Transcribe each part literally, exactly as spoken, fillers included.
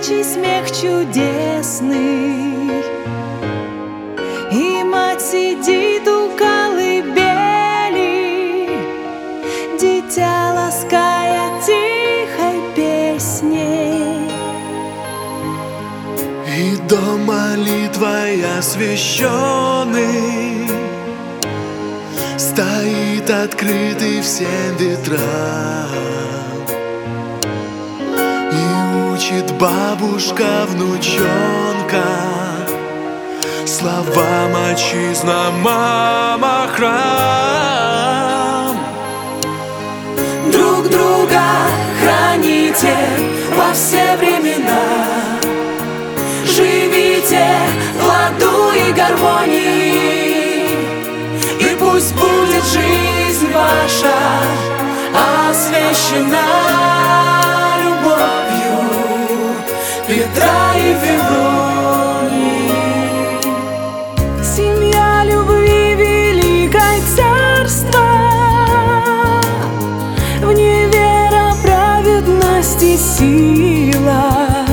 горячий смех чудесный, и мать сидит у колыбели, дитя лаская тихой песней. И дом молитвой освященный стоит открытый всем ветрам, и учит бабушка внучонка словам: отчизна, мама, храм. Друг друга храните во все времена, живите в ладу и гармонии, и пусть будет жизнь ваша освящена любовью Петра и Февронии. Семья любви великой царства, в ней вера, праведность и сила.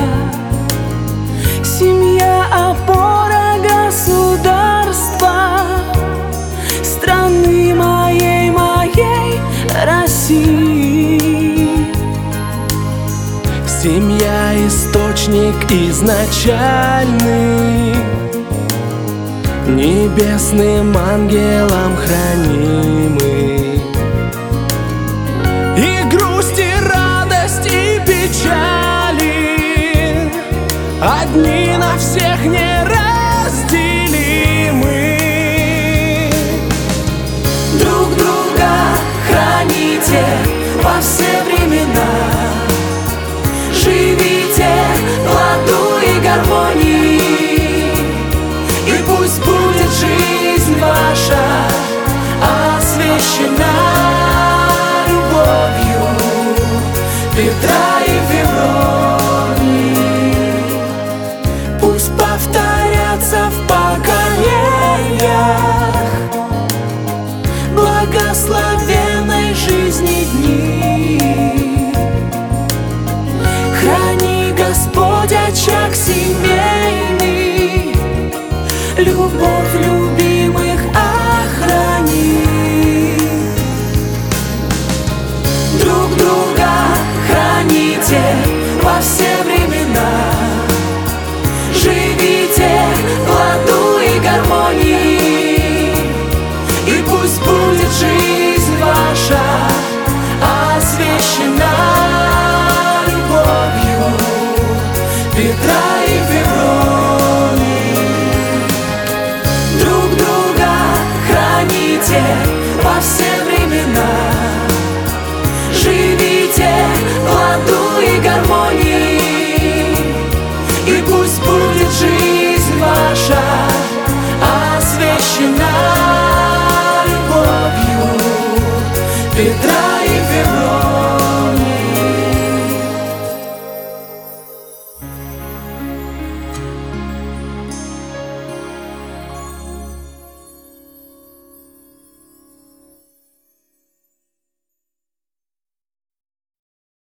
Семья — опора государства, страны моей, моей России. Семья — источник изначальный, небесным ангелом хранимый. И грусть, и радость, и печали одни на всех неразделимы. Друг друга храните во все времена, живите в ладу и гармонии, и пусть будет жизнь ваша освящена любовью Петра